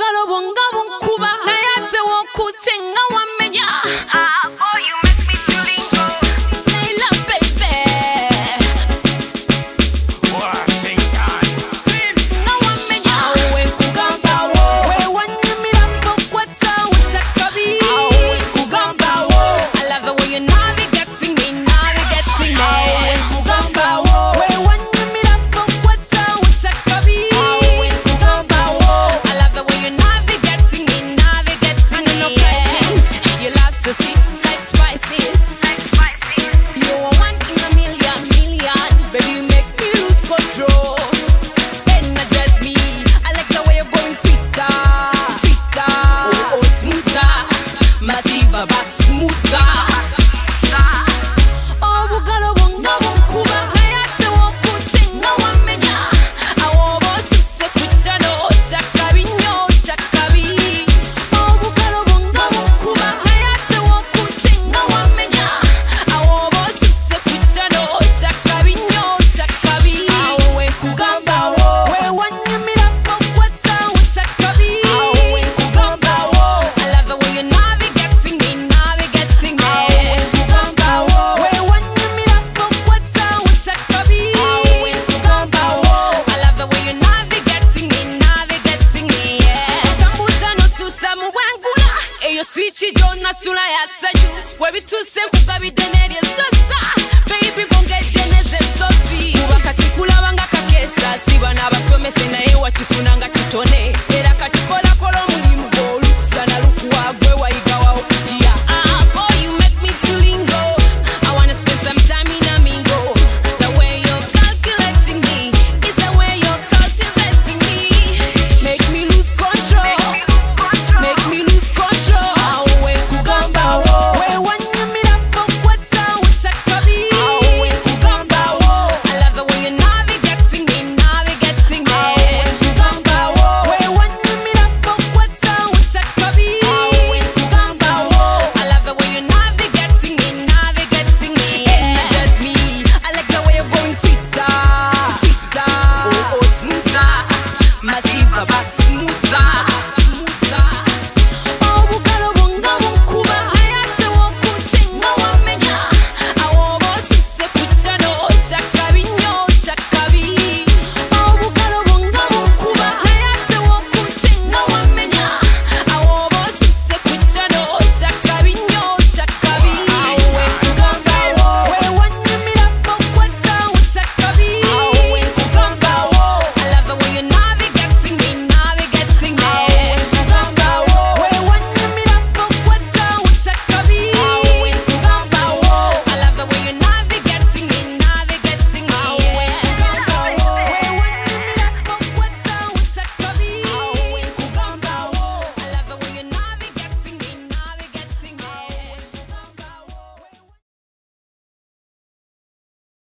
Obugalo bonga bunkuba Nayate wokutenga wamenya Boy, you make me feeling good. Layla baby Washington. Na wamenya Awe kugamba wo We wanyumira mpokwata uchakabi Awe kugamba wo I love the way you're navigating me Awe kugamba wo We wanyumira mpokwata uchakabi Awe kugamba wo I love the way you're navigating me Your love so sweet like spices You're one in a million Baby, you make me lose control Energize me I like the way you're going sweeter Oh, smoother Massive but smoother Obugalo bonga bunkuba Nayate wokutenga wamenya Awoba otuse ku kyano kyakabi nnyo kyakabi Obugalo bonga bunkuba Nayate wokutenga wamenya Awoba otuse ku kyano kyakabi nnyo kyakabi Awe kugamba wo We wanyumira mpokwata uchakabi Awe kugamba wo I love the way you're navigating me Awe kugamba wo We wanyumira mpokwata uchakabi Awe kugamba wo I love the way you're navigating me Tambuza notusa mu bwengula Eyo switchi jona sula ya sanyu Webituse nkugabidde n'eryesosa Baby gongedde n'ezesosi Kuba kati kulabanga kakesa Siba n'abasomese naye wakifunanga kitone Era kati kolakola omulimu gw'olukusana lukuwa gwe wayigawa okugiya Boy, you make me to lingo I wanna spend some time in a mingo The way you're calculating me Is the way you're cultivating me Make me lose control Make me lose control Awe kugamba wo We wanyumira mpokwata uchakabi Awe kugamba wo I love the way you're navigating me Awe kugamba wo We wanyumira mpokwata uchakabi Awe kugamba wo I love the way you're navigating me Energize me I like the way you're going sweeter Oh, smoother Massive but smoother